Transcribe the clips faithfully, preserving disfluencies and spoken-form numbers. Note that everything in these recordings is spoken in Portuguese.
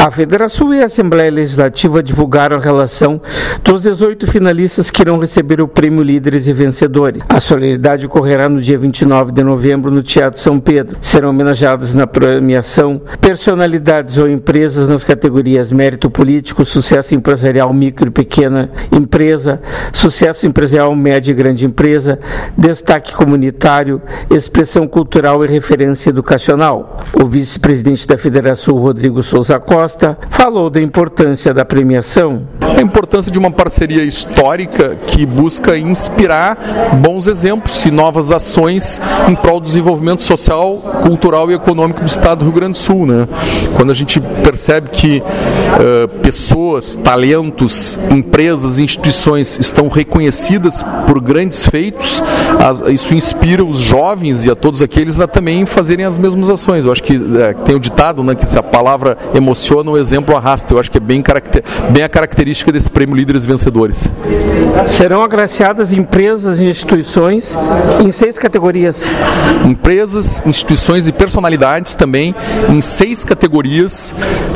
A Federação e a Assembleia Legislativa divulgaram a relação dos dezoito finalistas que irão receber o Prêmio Líderes e Vencedores. A solenidade ocorrerá no dia vinte e nove de novembro no Teatro São Pedro. Serão homenageadas na premiação personalidades ou empresas nas categorias Mérito Político, Sucesso Empresarial Micro e Pequena Empresa, Sucesso Empresarial Média e Grande Empresa, Destaque Comunitário, Expressão Cultural e Referência Educacional. O vice-presidente da Federação, Rodrigo Souza Costa, falou da importância da premiação. A importância de uma parceria histórica que busca inspirar bons exemplos e novas ações em prol do desenvolvimento social, cultural e econômico do Estado do Rio Grande do Sul, né? Quando a gente percebe que uh, pessoas, talentos, empresas, instituições estão reconhecidas por grandes feitos, as, isso inspira os jovens e a todos aqueles a também fazerem as mesmas ações. Eu acho que é, tem o ditado, né, que se a palavra emociona, o exemplo arrasta. Eu acho que é bem, caracter, bem a característica desse Prêmio Líderes Vencedores. Serão agraciadas empresas e instituições em seis categorias. Empresas, instituições e personalidades também em seis categorias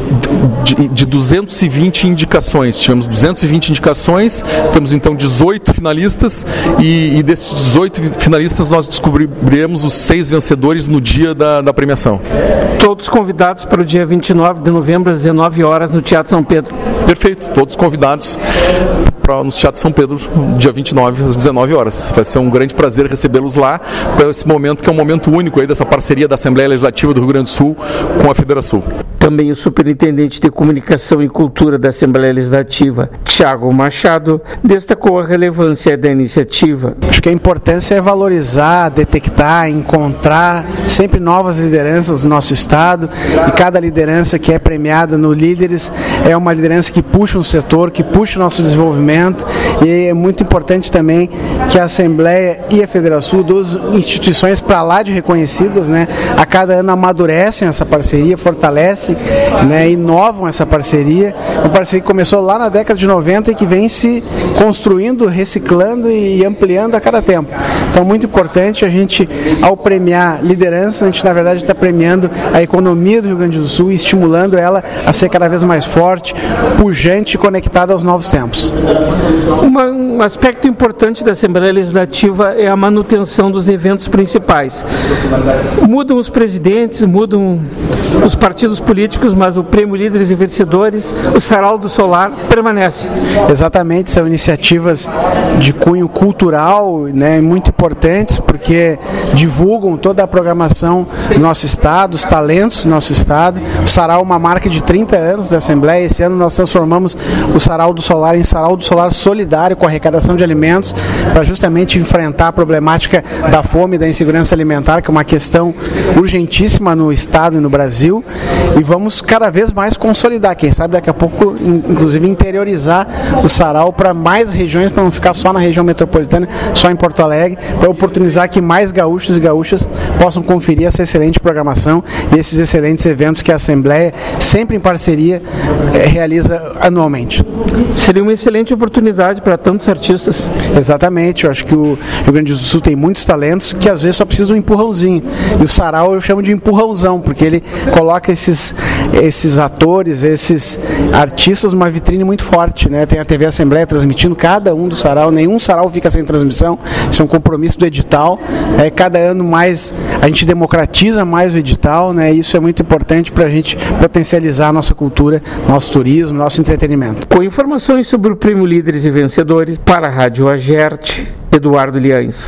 de, de duzentas e vinte indicações. Tivemos duzentas e vinte indicações, temos então dezoito finalistas e, e desses dezoito finalistas nós descobriremos os seis vencedores no dia da, da premiação. Todos convidados para o dia vinte e nove de novembro às dezenove horas no Teatro São Pedro. Perfeito, todos convidados para no Teatro São Pedro, dia vinte e nove às dezenove horas. Vai ser um grande prazer recebê-los lá, para esse momento que é um momento único aí dessa parceria da Assembleia Legislativa do Rio Grande do Sul com a Federação. Também o superintendente de Comunicação e Cultura da Assembleia Legislativa, Tiago Machado, destacou a relevância da iniciativa. Acho que a importância é valorizar, detectar, encontrar sempre novas lideranças do nosso Estado, e cada liderança que é premiada no Líderes é uma liderança que puxa um setor, que puxa o nosso desenvolvimento, e é muito importante também que a Assembleia e a Federação, duas instituições para lá de reconhecidas, né, a cada ano amadurecem essa parceria, fortalecem, né, inovam essa parceria, uma parceria que começou lá na década de noventa e que vem se construindo, reciclando e ampliando a cada tempo. Então, muito importante a gente, ao premiar liderança, a gente na verdade está premiando a economia do Rio Grande do Sul e estimulando ela a ser cada vez mais forte, pujante e conectada aos novos tempos. Uma, um aspecto importante da Assembleia Legislativa é a manutenção dos eventos principais. Mudam os presidentes, mudam os partidos políticos, mas o Prêmio Líderes e Vencedores, o Sarau do Solar, permanece. Exatamente, são iniciativas de cunho cultural, né, muito importantes, porque divulgam toda a programação do nosso Estado, os talentos do nosso Estado. O Sarau é uma marca de trinta anos da Assembleia. Esse ano nós transformamos o Sarau do Solar em Sarau do Solar Solidário, com arrecadação de alimentos, para justamente enfrentar a problemática da fome e da insegurança alimentar, que é uma questão urgentíssima no Estado e no Brasil, e vamos cada vez mais consolidar, quem sabe daqui a pouco, inclusive interiorizar o Sarau para mais regiões, para não ficar só na região metropolitana, só em Porto Alegre, para oportunizar que mais gaúchos e gaúchas possam conferir essa excelente programação e esses excelentes eventos que a Assembleia, sempre em parceria, realiza anualmente. Seria uma excelente oportunidade para tantos artistas. Exatamente, eu acho que o Rio Grande do Sul tem muitos talentos que às vezes só precisam de um empurrãozinho, e o Sarau eu chamo de empurrãozão, porque ele coloca esses, esses atores, esses artistas numa vitrine muito forte, né? Tem a T V Assembleia transmitindo cada um do Sarau, nenhum Sarau fica sem transmissão, isso é um compromisso do edital, é, cada ano mais a gente democratiza mais o edital, né? Isso é muito importante para a gente potencializar a nossa cultura, nosso turismo, nosso entretenimento. Com informações sobre o Prêmio Líderes e Vencedores, para a Rádio Agerte, Eduardo Liães.